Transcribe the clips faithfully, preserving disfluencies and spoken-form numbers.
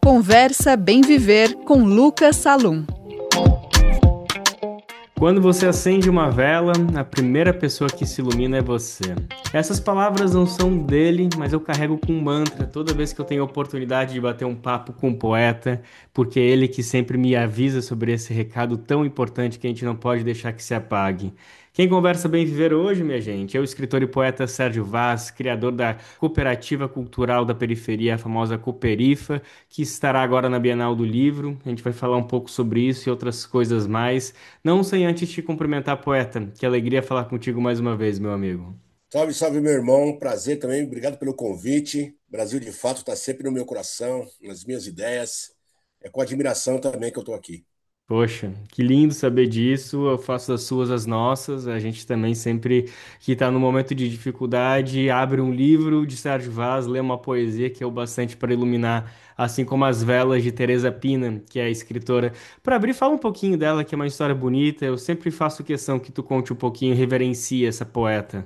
Conversa Bem Viver com Lucas Salum. Quando você acende uma vela, a primeira pessoa que se ilumina é você. Essas palavras não são dele, mas eu carrego com um mantra toda vez que eu tenho a oportunidade de bater um papo com um poeta, porque é ele que sempre me avisa sobre esse recado tão importante que a gente não pode deixar que se apague. Quem conversa Bem Viver hoje, minha gente, é o escritor e poeta Sérgio Vaz, criador da Cooperativa Cultural da Periferia, a famosa Cooperifa, que estará agora na Bienal do Livro. A gente vai falar um pouco sobre isso e outras coisas mais. Não sem antes te cumprimentar, poeta. Que alegria falar contigo mais uma vez, meu amigo. Salve, salve, meu irmão. Prazer também. Obrigado pelo convite. Brasil, de fato, está sempre no meu coração, nas minhas ideias. É com admiração também que eu estou aqui. Poxa, que lindo saber disso. Eu faço as suas as nossas. A gente também sempre que está no momento de dificuldade, abre um livro de Sérgio Vaz, lê uma poesia que é o bastante para iluminar, assim como as velas de Teresa Pina, que é a escritora. Para abrir, fala um pouquinho dela, que é uma história bonita. Eu sempre faço questão que tu conte um pouquinho, reverencie essa poeta.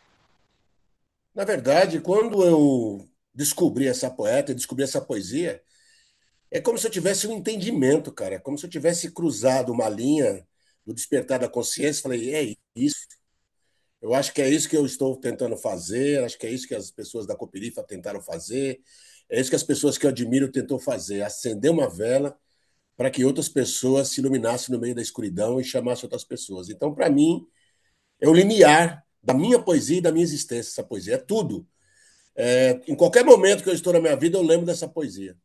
Na verdade, quando eu descobri essa poeta, descobri essa poesia, é como se eu tivesse um entendimento, cara. É como se eu tivesse cruzado uma linha do despertar da consciência. Falei, é isso. Eu acho que é isso que eu estou tentando fazer. Acho que é isso que as pessoas da Cooperifa tentaram fazer. É isso que as pessoas que eu admiro tentou fazer. Acender uma vela para que outras pessoas se iluminassem no meio da escuridão e chamassem outras pessoas. Então, para mim, é o limiar da minha poesia e da minha existência, essa poesia. É tudo. É, em qualquer momento que eu estou na minha vida, eu lembro dessa poesia.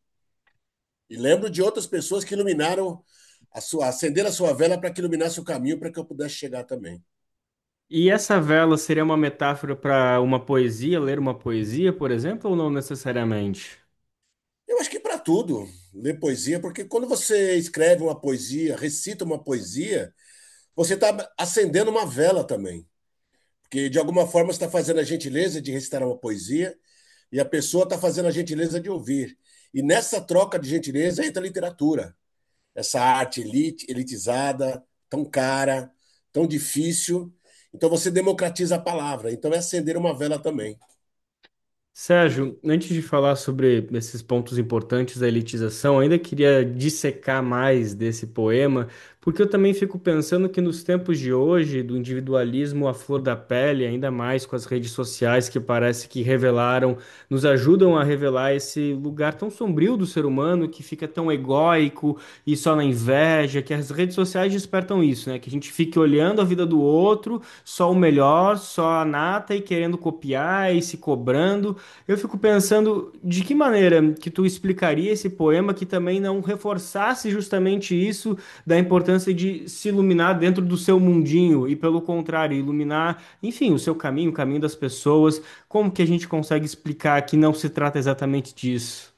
E lembro de outras pessoas que iluminaram, a sua, acenderam a sua vela para que iluminasse o caminho para que eu pudesse chegar também. E essa vela seria uma metáfora para uma poesia, ler uma poesia, por exemplo, ou não necessariamente? Eu acho que para tudo, ler poesia, porque quando você escreve uma poesia, recita uma poesia, você está acendendo uma vela também. Porque, de alguma forma, você está fazendo a gentileza de recitar uma poesia e a pessoa está fazendo a gentileza de ouvir. E nessa troca de gentileza entra a literatura. Essa arte elite, elitizada, tão cara, tão difícil. Então você democratiza a palavra. Então é acender uma vela também. Sérgio, antes de falar sobre esses pontos importantes da elitização, ainda queria dissecar mais desse poema, porque eu também fico pensando que nos tempos de hoje, do individualismo à flor da pele, ainda mais com as redes sociais que parece que revelaram, nos ajudam a revelar esse lugar tão sombrio do ser humano, que fica tão egóico e só na inveja, que as redes sociais despertam isso, né? Que a gente fique olhando a vida do outro, só o melhor, só a nata e querendo copiar e se cobrando. Eu fico pensando de que maneira que tu explicaria esse poema que também não reforçasse justamente isso da importância de se iluminar dentro do seu mundinho e pelo contrário, iluminar, enfim, o seu caminho, o caminho das pessoas. Como que a gente consegue explicar que não se trata exatamente disso?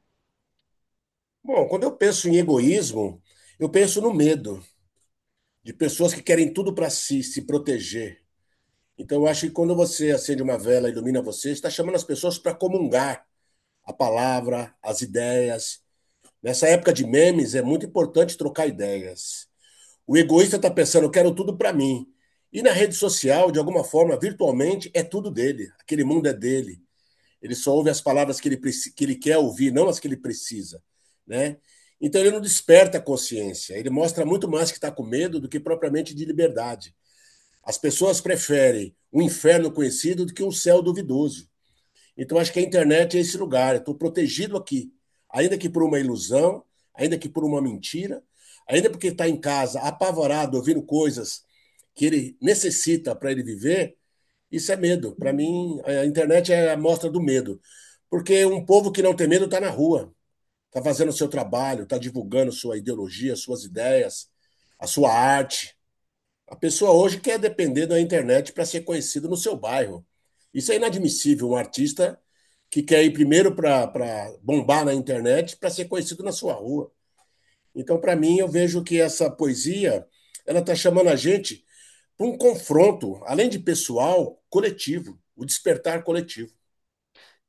Bom, quando eu penso em egoísmo, eu penso no medo de pessoas que querem tudo para si, se proteger. Então eu acho que quando você acende uma vela e ilumina você, está chamando as pessoas para comungar a palavra, as ideias. Nessa época de memes, é muito importante trocar ideias. O egoísta está pensando, eu quero tudo para mim. E na rede social, de alguma forma, virtualmente, é tudo dele. Aquele mundo é dele. Ele só ouve as palavras que ele, que ele quer ouvir, não as que ele precisa. Né? Então ele não desperta a consciência. Ele mostra muito mais que está com medo do que propriamente de liberdade. As pessoas preferem um inferno conhecido do que um céu duvidoso. Então acho que a internet é esse lugar. Eu estou protegido aqui, ainda que por uma ilusão, ainda que por uma mentira, ainda porque está em casa apavorado, ouvindo coisas que ele necessita para ele viver. Isso é medo. Para mim, a internet é a mostra do medo. Porque um povo que não tem medo está na rua, está fazendo o seu trabalho, está divulgando sua ideologia, suas ideias, a sua arte. A pessoa hoje quer depender da internet para ser conhecido no seu bairro. Isso é inadmissível. Um artista que quer ir primeiro para bombar na internet para ser conhecido na sua rua. Então, para mim, eu vejo que essa poesia ela está chamando a gente para um confronto, além de pessoal, coletivo, o despertar coletivo.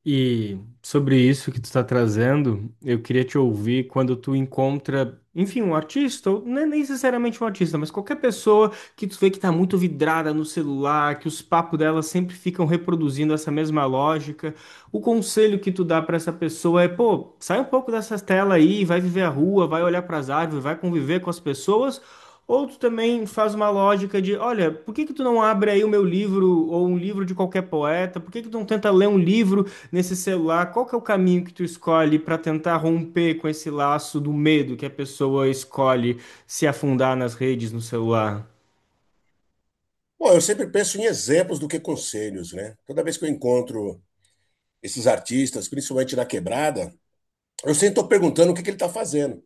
E sobre isso que tu está trazendo, eu queria te ouvir quando tu encontra, enfim, um artista, ou não é necessariamente um artista, mas qualquer pessoa que tu vê que está muito vidrada no celular, que os papos dela sempre ficam reproduzindo essa mesma lógica. O conselho que tu dá para essa pessoa é, pô, sai um pouco dessa tela aí, vai viver a rua, vai olhar para as árvores, vai conviver com as pessoas. Ou tu também faz uma lógica de, olha, por que que tu não abre aí o meu livro ou um livro de qualquer poeta? Por que que tu não tenta ler um livro nesse celular? Qual que é o caminho que tu escolhe para tentar romper com esse laço do medo que a pessoa escolhe se afundar nas redes no celular? Bom, eu sempre penso em exemplos do que conselhos, né? Toda vez que eu encontro esses artistas, principalmente na quebrada, eu sempre estou perguntando o que que ele está fazendo.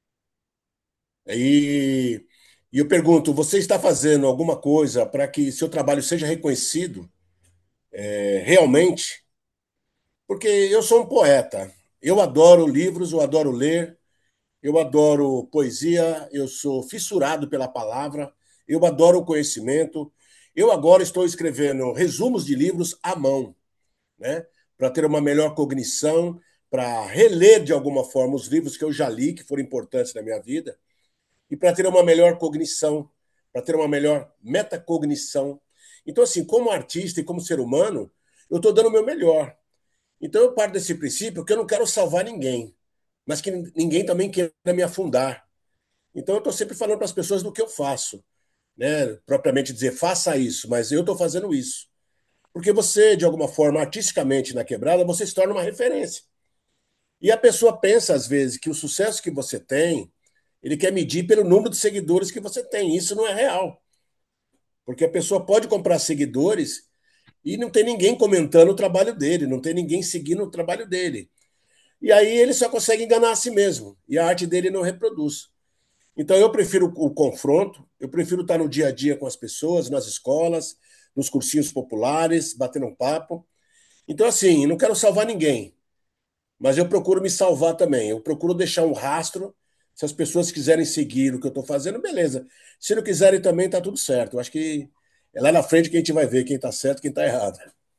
E, e eu pergunto: você está fazendo alguma coisa para que seu trabalho seja reconhecido, é, realmente? Porque eu sou um poeta. Eu adoro livros, eu adoro ler, eu adoro poesia, eu sou fissurado pela palavra, eu adoro o conhecimento. Eu agora estou escrevendo resumos de livros à mão, né? Para ter uma melhor cognição, para reler de alguma forma os livros que eu já li, que foram importantes na minha vida, e para ter uma melhor cognição, para ter uma melhor metacognição. Então, assim, como artista e como ser humano, eu estou dando o meu melhor. Então, eu parto desse princípio que eu não quero salvar ninguém, mas que ninguém também queira me afundar. Então, eu estou sempre falando para as pessoas do que eu faço, né? Propriamente dizer, faça isso, mas eu estou fazendo isso. Porque você, de alguma forma, artisticamente na quebrada, você se torna uma referência. E a pessoa pensa, às vezes, que o sucesso que você tem, ele quer medir pelo número de seguidores que você tem. Isso não é real. Porque a pessoa pode comprar seguidores e não tem ninguém comentando o trabalho dele, não tem ninguém seguindo o trabalho dele. E aí ele só consegue enganar a si mesmo. E a arte dele não reproduz. Então eu prefiro o confronto, eu prefiro estar no dia a dia com as pessoas, nas escolas, nos cursinhos populares, batendo um papo. Então, assim, não quero salvar ninguém, mas eu procuro me salvar também. Eu procuro deixar um rastro. Se as pessoas quiserem seguir o que eu estou fazendo, beleza. Se não quiserem também, tá tudo certo. Eu acho que é lá na frente que a gente vai ver quem está certo e quem está errado.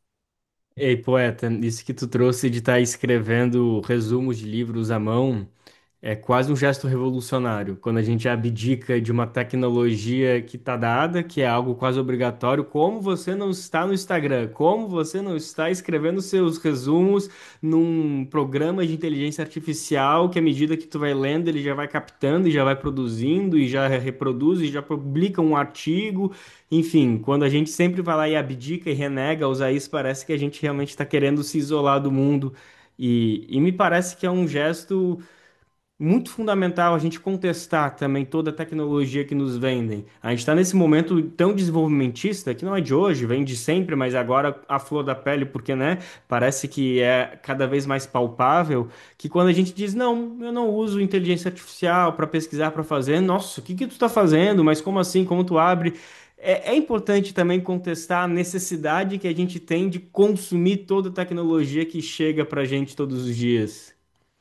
Ei, poeta, isso que tu trouxe de estar escrevendo resumos de livros à mão. É quase um gesto revolucionário, quando a gente abdica de uma tecnologia que está dada, que é algo quase obrigatório, como você não está no Instagram, como você não está escrevendo seus resumos num programa de inteligência artificial que à medida que tu vai lendo, ele já vai captando e já vai produzindo e já reproduz e já publica um artigo. Enfim, quando a gente sempre vai lá e abdica e renega a usar isso, parece que a gente realmente está querendo se isolar do mundo. E, e me parece que é um gesto muito fundamental a gente contestar também toda a tecnologia que nos vendem. A gente está nesse momento tão desenvolvimentista, que não é de hoje, vem de sempre, mas agora a flor da pele, porque, né, parece que é cada vez mais palpável, que quando a gente diz, não, eu não uso inteligência artificial para pesquisar, para fazer, nossa, o que que tu está fazendo? Mas como assim? Como tu abre? É, é importante também contestar a necessidade que a gente tem de consumir toda a tecnologia que chega para a gente todos os dias.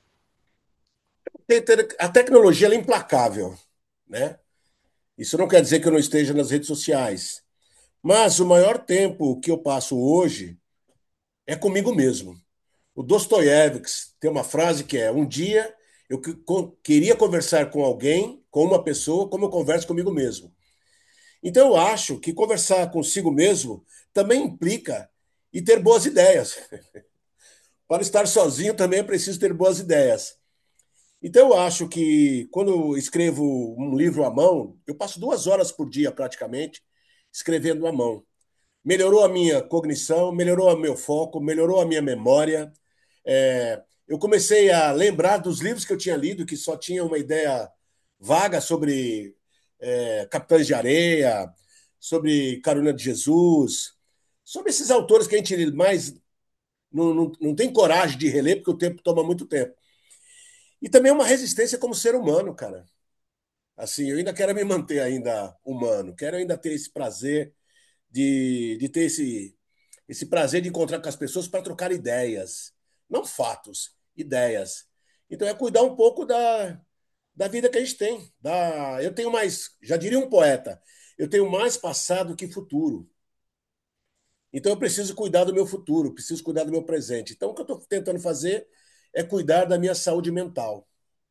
A tecnologia ela é implacável, né? Isso não quer dizer que eu não esteja nas redes sociais. Mas o maior tempo que eu passo hoje é comigo mesmo. O Dostoiévski tem uma frase que é: um dia eu que- co- queria conversar com alguém, com uma pessoa, como eu converso comigo mesmo. Então eu acho que conversar consigo mesmo também implica e ter boas ideias. Para estar sozinho também é preciso ter boas ideias. Então eu acho que quando eu escrevo um livro à mão, eu passo duas horas por dia praticamente escrevendo à mão. Melhorou a minha cognição, melhorou o meu foco, melhorou a minha memória. É, eu comecei a lembrar dos livros que eu tinha lido, que só tinha uma ideia vaga sobre é, Capitães de Areia, sobre Carolina de Jesus, sobre esses autores que a gente mais não, não, não tem coragem de reler, porque o tempo toma muito tempo. E também uma resistência como ser humano, cara. Assim, eu ainda quero me manter ainda humano, quero ainda ter esse prazer de, de ter esse, esse prazer de encontrar com as pessoas para trocar ideias, não fatos, ideias. Então é cuidar um pouco da, da vida que a gente tem. Da, eu tenho mais, já diria um poeta, eu tenho mais passado que futuro. Então eu preciso cuidar do meu futuro, preciso cuidar do meu presente. Então o que eu estou tentando fazer é cuidar da minha saúde mental.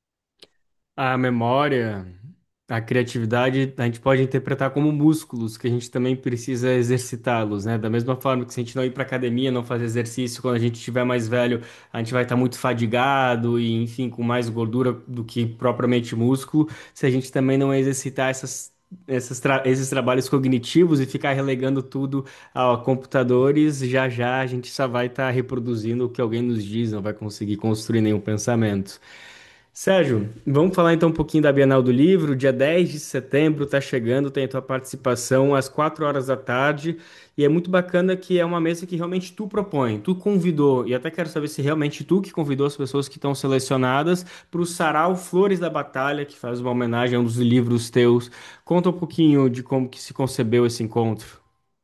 A memória, a criatividade, a gente pode interpretar como músculos, que a gente também precisa exercitá-los, né? Da mesma forma que se a gente não ir para academia, não fazer exercício, quando a gente estiver mais velho, a gente vai estar muito fadigado e, enfim, com mais gordura do que propriamente músculo. Se a gente também não exercitar essas Esses, tra- esses trabalhos cognitivos e ficar relegando tudo a computadores, já já a gente só vai estar reproduzindo o que alguém nos diz, não vai conseguir construir nenhum pensamento. Sérgio, vamos falar então um pouquinho da Bienal do Livro. Dia dez de setembro está chegando, tem a tua participação às quatro horas da tarde. E é muito bacana que é uma mesa que realmente tu propõe, tu convidou. E até quero saber se realmente tu que convidou as pessoas que estão selecionadas para o Sarau Flores da Batalha, que faz uma homenagem a um dos livros teus. Conta um pouquinho de como que se concebeu esse encontro.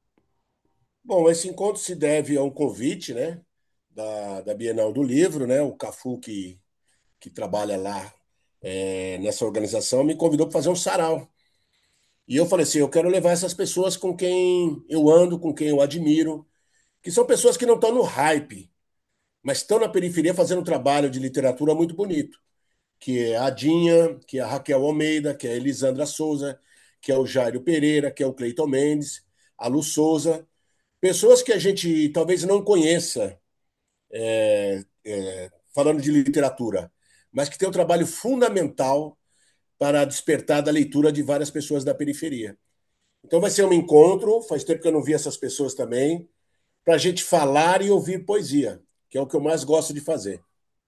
Bom, esse encontro se deve a um convite, né, da, da Bienal do Livro, né, o Cafu que, que trabalha lá é, nessa organização me convidou para fazer um sarau. E eu falei assim, eu quero levar essas pessoas com quem eu ando, com quem eu admiro, que são pessoas que não estão no hype, mas estão na periferia fazendo um trabalho de literatura muito bonito, que é a Dinha, que é a Raquel Almeida, que é a Elisandra Souza, que é o Jairo Pereira, que é o Cleiton Mendes, a Lu Souza, pessoas que a gente talvez não conheça, é, é, falando de literatura, mas que tem um trabalho fundamental para despertar da leitura de várias pessoas da periferia. Então vai ser um encontro, faz tempo que eu não vi essas pessoas também, para a gente falar e ouvir poesia, que é o que eu mais gosto de fazer.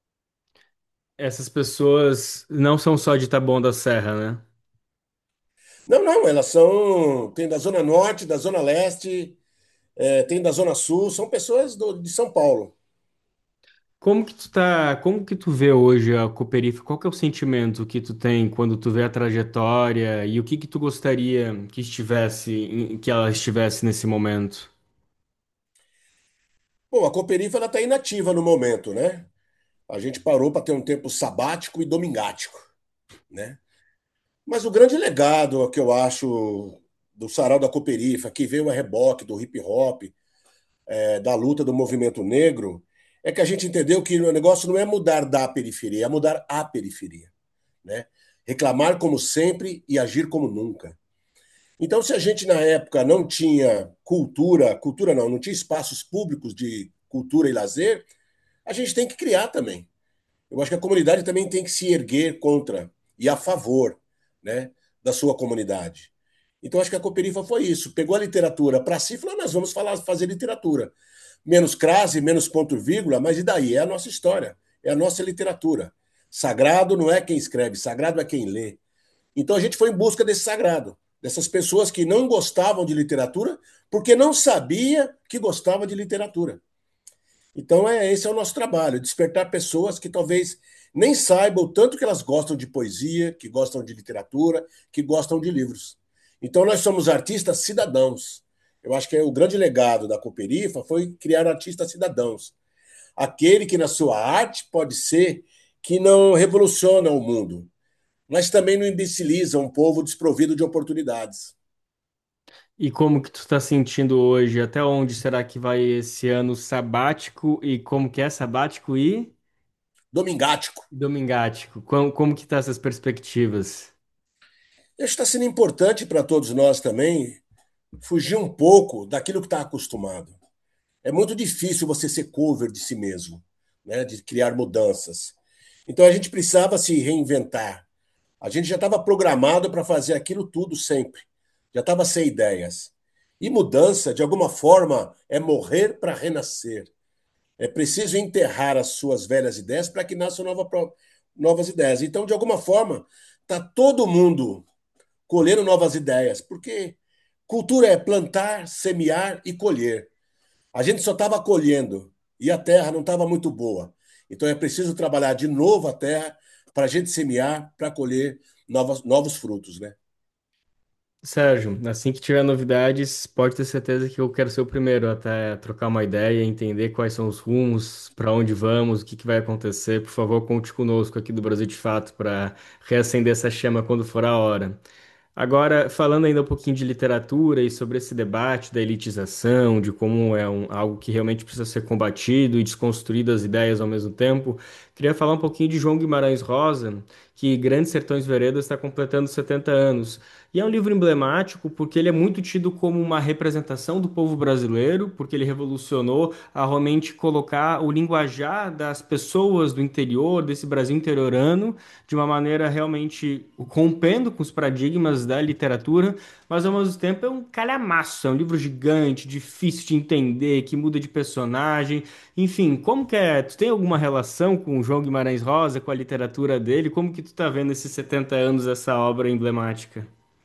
Essas pessoas não são só de Taboão da Serra, né? Não, não, elas são. Tem da Zona Norte, da Zona Leste, é, tem da Zona Sul, são pessoas do- de São Paulo. Como que tu tá, como que tu vê hoje a Cooperifa? Qual que é o sentimento que tu tem quando tu vê a trajetória e o que que tu gostaria que estivesse, em- que ela estivesse nesse momento? Bom, a Cooperifa está inativa no momento, né? A gente parou para ter um tempo sabático e domingático, né? Mas o grande legado que eu acho do Sarau da Cooperifa, que veio a reboque do hip hop, é, da luta do movimento negro, é que a gente entendeu que o negócio não é mudar da periferia, é mudar a periferia, né? Reclamar como sempre e agir como nunca. Então, se a gente na época não tinha cultura, cultura não, não tinha espaços públicos de cultura e lazer, a gente tem que criar também. Eu acho que a comunidade também tem que se erguer contra e a favor, né, da sua comunidade. Então, acho que a Cooperifa foi isso. Pegou a literatura para si e falou: nós vamos falar, fazer literatura. Menos crase, menos ponto e vírgula, mas e daí? É a nossa história, é a nossa literatura. Sagrado não é quem escreve, sagrado é quem lê. Então, a gente foi em busca desse sagrado, dessas pessoas que não gostavam de literatura porque não sabia que gostava de literatura. Então, é, esse é o nosso trabalho: despertar pessoas que talvez nem saibam o tanto que elas gostam de poesia, que gostam de literatura, que gostam de livros. Então, nós somos artistas cidadãos. Eu acho que é o grande legado da Cooperifa foi criar artistas cidadãos. Aquele que, na sua arte, pode ser que não revoluciona o mundo, mas também não imbeciliza um povo desprovido de oportunidades. E como que tu tá sentindo hoje? Até onde será que vai esse ano sabático e como que é sabático e Domingático. domingático? Como, como que tá essas perspectivas? Acho que está sendo importante para todos nós também fugir um pouco daquilo que está acostumado. É muito difícil você ser cover de si mesmo, né? De criar mudanças. Então a gente precisava se reinventar. A gente já estava programado para fazer aquilo tudo sempre. Já estava sem ideias. E mudança, de alguma forma, é morrer para renascer. É preciso enterrar as suas velhas ideias para que nasçam nova, novas ideias. Então, de alguma forma, está todo mundo colhendo novas ideias, porque cultura é plantar, semear e colher. A gente só estava colhendo e a terra não estava muito boa. Então é preciso trabalhar de novo a terra para a gente semear, para colher novos, novos frutos, né? Sérgio, assim que tiver novidades, pode ter certeza que eu quero ser o primeiro até trocar uma ideia, entender quais são os rumos, para onde vamos, o que que vai acontecer. Por favor, conte conosco aqui do Brasil de Fato para reacender essa chama quando for a hora. Agora, falando ainda um pouquinho de literatura e sobre esse debate da elitização, de como é um- algo que realmente precisa ser combatido e desconstruído as ideias ao mesmo tempo, queria falar um pouquinho de João Guimarães Rosa, que Grandes Sertões Veredas está completando setenta anos. E é um livro emblemático porque ele é muito tido como uma representação do povo brasileiro, porque ele revolucionou a realmente colocar o linguajar das pessoas do interior, desse Brasil interiorano, de uma maneira realmente rompendo com os paradigmas da literatura, mas ao mesmo tempo é um calhamaço, é um livro gigante, difícil de entender, que muda de personagem, enfim, como que é? Tu tem alguma relação com o João Guimarães Rosa, com a literatura dele? Como que tu tá vendo esses setenta anos, essa obra emblemática?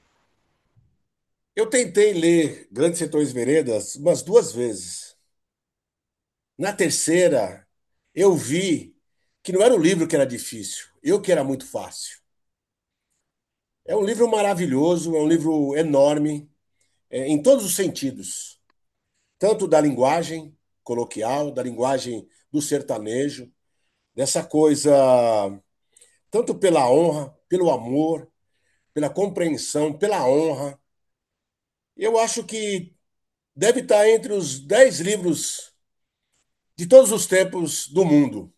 Eu tentei ler Grandes Sertões Veredas umas duas vezes. Na terceira, eu vi que não era o livro que era difícil, eu que era muito fácil. É um livro maravilhoso, é um livro enorme, é, em todos os sentidos, tanto da linguagem coloquial, da linguagem do sertanejo, dessa coisa, tanto pela honra, pelo amor, pela compreensão, pela honra. Eu acho que deve estar entre os dez livros de todos os tempos do mundo,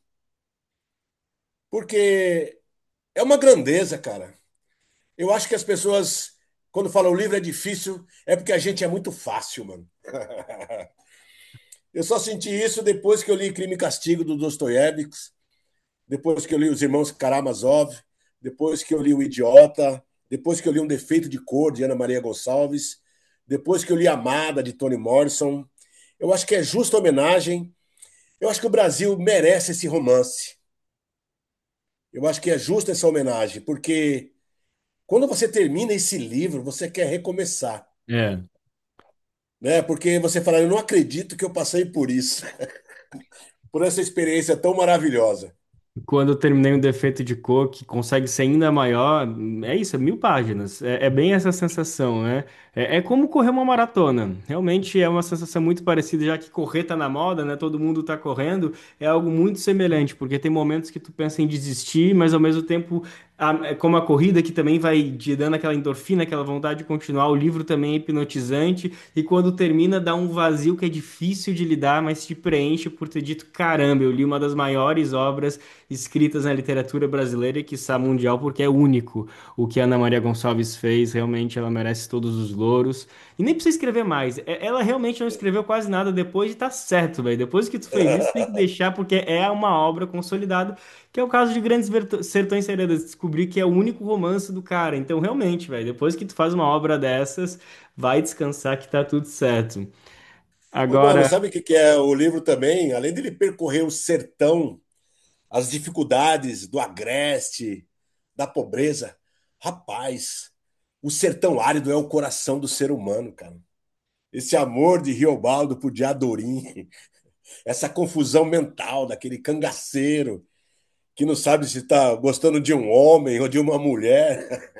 porque é uma grandeza, cara. Eu acho que as pessoas, quando falam o livro é difícil, é porque a gente é muito fácil, mano. Eu só senti isso depois que eu li Crime e Castigo do Dostoiévski, depois que eu li Os Irmãos Karamazov, depois que eu li O Idiota, depois que eu li Um Defeito de Cor de Ana Maria Gonçalves, depois que eu li Amada de Toni Morrison. Eu acho que é justa homenagem. Eu acho que o Brasil merece esse romance. Eu acho que é justa essa homenagem, porque quando você termina esse livro, você quer recomeçar, É. né? Porque você fala, eu não acredito que eu passei por isso, por essa experiência tão maravilhosa. Quando eu terminei um defeito de cor que consegue ser ainda maior, é isso, é mil páginas. É, é bem essa sensação, né? É, é como correr uma maratona. Realmente é uma sensação muito parecida, já que correr tá na moda, né? Todo mundo tá correndo. É algo muito semelhante, porque tem momentos que tu pensa em desistir, mas ao mesmo tempo, a- é como a corrida que também vai te dando aquela endorfina, aquela vontade de continuar. O livro também é hipnotizante. E quando termina, dá um vazio que é difícil de lidar, mas te preenche por ter dito: caramba, eu li uma das maiores obras escritas na literatura brasileira e quiçá mundial, porque é único. O que a Ana Maria Gonçalves fez, realmente ela merece todos os louros. E nem precisa escrever mais. É- Ela realmente não escreveu quase nada depois e tá certo, velho. Depois que tu fez isso, tem que deixar, porque é uma obra consolidada, que é o caso de Grandes Verto- Sertões Veredas. Descobrir que é o único romance do cara. Então, realmente, velho, depois que tu faz uma obra dessas, vai descansar que tá tudo certo. Ô, mano, Agora, sabe o que que é o livro também? Além dele percorrer o sertão, as dificuldades do agreste, da pobreza, rapaz, o sertão árido é o coração do ser humano, cara. Esse amor de Riobaldo por Diadorim, essa confusão mental daquele cangaceiro que não sabe se está gostando de um homem ou de uma mulher.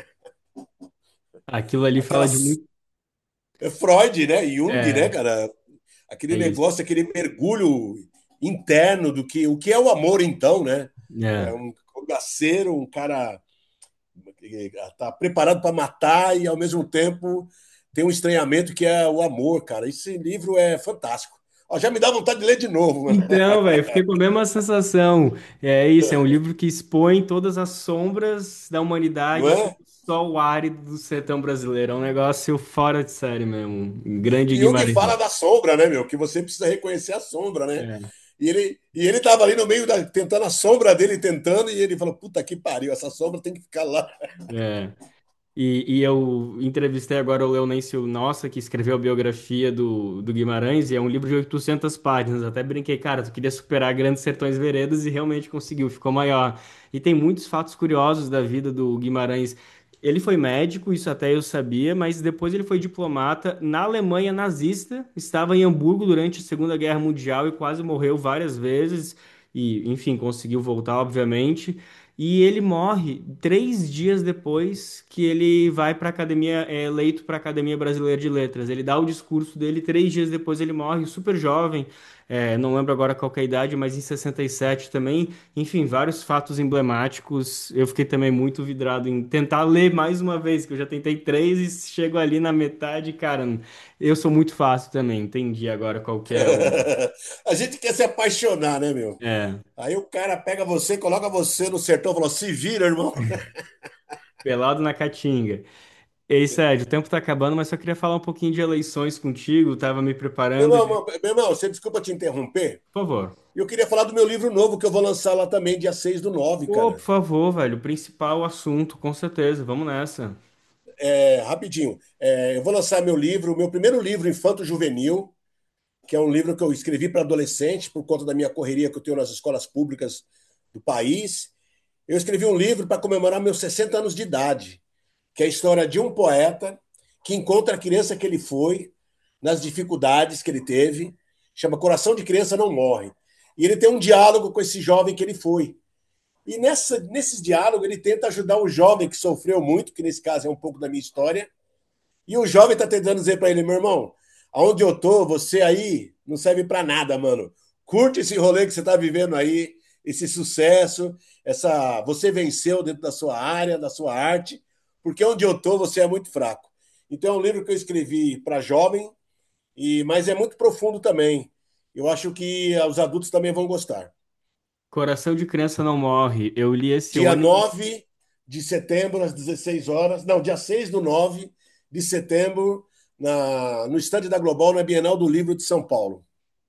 aquilo ali fala de Aquelas. muito. É Freud, né? Jung, né, É, cara? Aquele é isso. negócio, aquele mergulho interno do que o que é o amor, então, né? É É. um cangaceiro, um cara que tá preparado para matar e ao mesmo tempo tem um estranhamento que é o amor, cara. Esse livro é fantástico. Ó, já me dá vontade de ler de novo, mano. Então, velho, fiquei com a mesma sensação. É isso, é um livro que expõe todas as sombras da Não humanidade sob é? o sol árido do sertão brasileiro. É um negócio fora de série mesmo. Um grande E Jung Guimarães. fala da sombra, né, meu? Que você precisa reconhecer a sombra, né? É, E ele, e ele tava ali no meio da, tentando a sombra dele, tentando, e ele falou: puta que pariu, essa sombra tem que ficar lá. é. E, e eu entrevistei agora o Leonêncio Nossa, que escreveu a biografia do, do Guimarães, e é um livro de oitocentas páginas. Até brinquei, cara, tu queria superar Grandes Sertões Veredas e realmente conseguiu, ficou maior. E tem muitos fatos curiosos da vida do Guimarães. Ele foi médico, isso até eu sabia, mas depois ele foi diplomata na Alemanha nazista, estava em Hamburgo durante a Segunda Guerra Mundial e quase morreu várias vezes. E, enfim, conseguiu voltar, obviamente. e ele morre três dias depois que ele vai para a academia, é eleito para a Academia Brasileira de Letras. Ele dá o discurso dele, três dias depois ele morre, super jovem, é, não lembro agora qual que é a idade, mas em sessenta e sete também. Enfim, vários fatos emblemáticos. Eu fiquei também muito vidrado em tentar ler mais uma vez, que eu já tentei três e chego ali na metade, cara. Eu sou muito fácil também, entendi agora qual que é o. A gente quer se apaixonar, né, meu? É, Aí o cara pega você, coloca você no sertão e fala: se vira, irmão. pelado na caatinga. Ei, Sérgio, o tempo tá acabando, mas só queria falar um pouquinho de eleições contigo, tava me Meu preparando. irmão, meu irmão, você desculpa te interromper. Por favor. Eu queria falar do meu livro novo que eu vou lançar lá também, dia seis do nove, Pô, por cara. favor, velho, o principal assunto, com certeza, vamos nessa. É, rapidinho. É, eu vou lançar meu livro, meu primeiro livro infanto-juvenil, que é um livro que eu escrevi para adolescente, por conta da minha correria que eu tenho nas escolas públicas do país. Eu escrevi um livro para comemorar meus sessenta anos de idade, que é a história de um poeta que encontra a criança que ele foi, nas dificuldades que ele teve, chama Coração de Criança Não Morre. E ele tem um diálogo com esse jovem que ele foi. E nessa, nesses diálogos ele tenta ajudar o jovem que sofreu muito, que nesse caso é um pouco da minha história, e o jovem está tentando dizer para ele: meu irmão, aonde eu tô, você aí não serve para nada, mano. Curte esse rolê que você está vivendo aí, esse sucesso, essa você venceu dentro da sua área, da sua arte, porque onde eu tô, você é muito fraco. Então é um livro que eu escrevi para jovem, e mas é muito profundo também. Eu acho que os adultos também vão gostar. Coração de Criança Não Morre. Eu li esse Dia ônibus. nove de setembro, às dezesseis horas. Não, dia seis do nove de setembro, na, no estande da Global, na Bienal do Livro de São Paulo.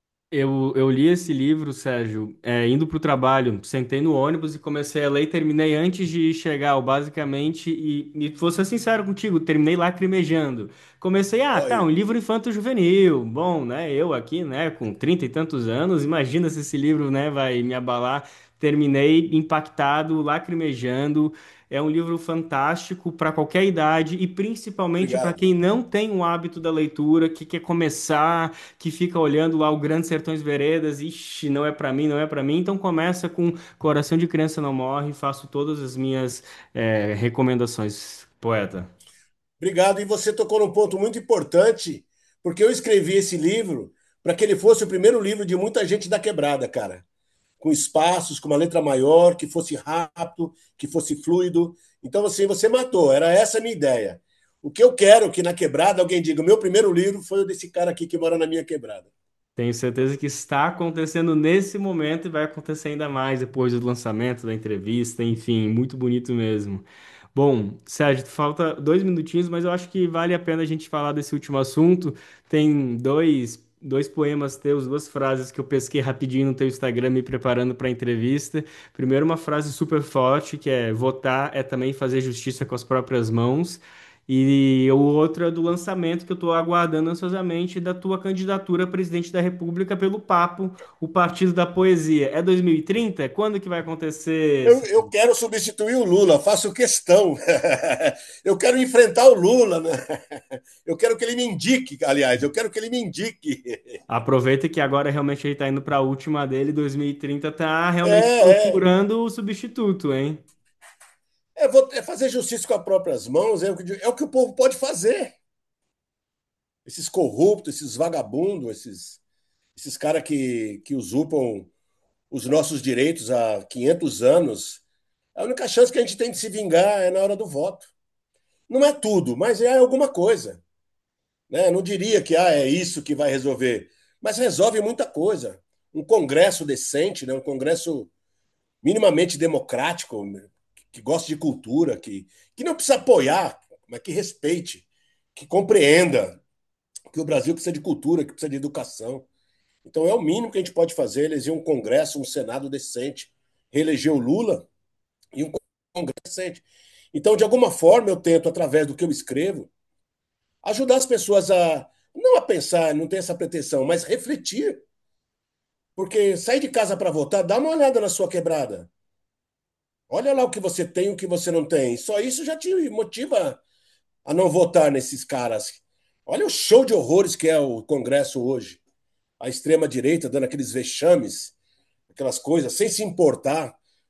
Eu, eu li esse livro, Sérgio, é, indo para o trabalho. Sentei no ônibus e comecei a ler e terminei antes de chegar, basicamente. E, e vou ser sincero contigo, terminei lacrimejando. Comecei, ah, Olha tá, um aí, livro infanto-juvenil. Bom, né? Eu aqui, né, com trinta e tantos anos, imagina se esse livro, né, vai me abalar. Terminei impactado, lacrimejando. É um livro fantástico para qualquer idade e principalmente para obrigado. quem não tem o hábito da leitura, que quer começar, que fica olhando lá o Grande Sertões Veredas, ixi, não é pra mim, não é pra mim. Então começa com Coração de Criança Não Morre, faço todas as minhas é, recomendações, poeta. Obrigado. E você tocou num ponto muito importante, porque eu escrevi esse livro para que ele fosse o primeiro livro de muita gente da quebrada, cara. Com espaços, com uma letra maior, que fosse rápido, que fosse fluido. Então, assim, você matou. Era essa a minha ideia. O que eu quero é que na quebrada alguém diga: o meu primeiro livro foi o desse cara aqui que mora na minha quebrada. Tenho certeza que está acontecendo nesse momento e vai acontecer ainda mais depois do lançamento, da entrevista, enfim, muito bonito mesmo. Bom, Sérgio, falta dois minutinhos, mas eu acho que vale a pena a gente falar desse último assunto. Tem dois, dois poemas teus, duas frases que eu pesquei rapidinho no teu Instagram me preparando para a entrevista. Primeiro, uma frase super forte, que é: votar é também fazer justiça com as próprias mãos. E o outro é do lançamento que eu estou aguardando ansiosamente da tua candidatura a presidente da República pelo Papo, o Partido da Poesia. É dois mil e trinta? Quando que vai acontecer? Eu, eu quero substituir o Lula, faço questão. Eu quero enfrentar o Lula, né? Eu quero que ele me indique, aliás, eu quero que ele me indique. Aproveita que agora realmente ele está indo para a última dele, dois mil e trinta tá É, realmente é, procurando o substituto, hein? é, vo- é fazer justiça com as próprias mãos, é o que, é o que o povo pode fazer. Esses corruptos, esses vagabundos, esses, esses caras que, que usurpam os nossos direitos há quinhentos anos, a única chance que a gente tem de se vingar é na hora do voto. Não é tudo, mas é alguma coisa. Né? Não diria que ah, é isso que vai resolver, mas resolve muita coisa. Um congresso decente, né? Um congresso minimamente democrático, que goste de cultura, que, que não precisa apoiar, mas que respeite, que compreenda que o Brasil precisa de cultura, que precisa de educação. Então é o mínimo que a gente pode fazer, eleger um congresso, um senado decente, reeleger o Lula e um congresso decente. Então, de alguma forma, eu tento, através do que eu escrevo, ajudar as pessoas a não a pensar, não ter essa pretensão, mas refletir. Porque sair de casa para votar, dá uma olhada na sua quebrada. Olha lá o que você tem e o que você não tem. Só isso já te motiva a não votar nesses caras. Olha o show de horrores que é o Congresso hoje. A extrema-direita dando aqueles vexames, aquelas coisas, sem se importar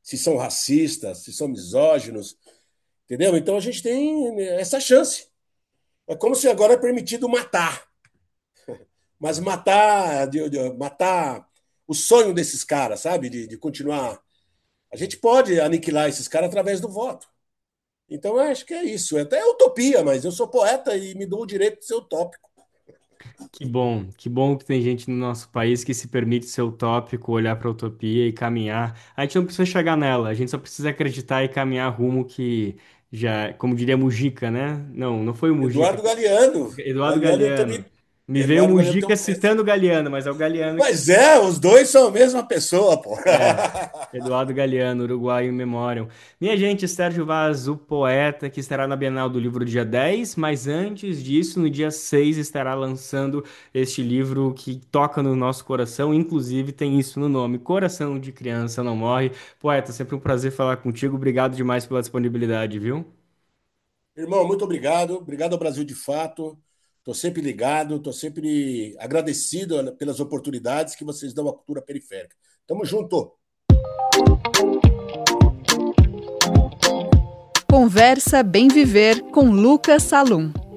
se são racistas, se são misóginos, entendeu? Então a gente tem essa chance. É como se agora é permitido matar, mas matar, de, de, matar o sonho desses caras, sabe? De, de continuar. A gente pode aniquilar esses caras através do voto. Então eu acho que é isso. É até utopia, mas eu sou poeta e me dou o direito de ser utópico. Que bom, que bom que tem gente no nosso país que se permite ser utópico, olhar para a utopia e caminhar. A gente não precisa chegar nela, a gente só precisa acreditar e caminhar rumo que já, como diria Mujica, né? Não, não foi o Mujica, Eduardo Galeano. Eduardo Galeano eu Galeano. também. Me veio o Eduardo Galeano tem Mujica um texto. citando o Galeano, mas é o Galeano que. Mas é, os dois são a mesma pessoa, pô. É, Eduardo Galeano, Uruguai in Memoriam. Minha gente, Sérgio Vaz, o poeta, que estará na Bienal do Livro dia dez, mas antes disso, no dia seis, estará lançando este livro que toca no nosso coração, inclusive tem isso no nome, Coração de Criança Não Morre. Poeta, sempre um prazer falar contigo, obrigado demais pela disponibilidade, viu? Irmão, muito obrigado. Obrigado ao Brasil de Fato. Estou sempre ligado, estou sempre agradecido pelas oportunidades que vocês dão à cultura periférica. Tamo junto. Conversa Bem Viver com Lucas Salum.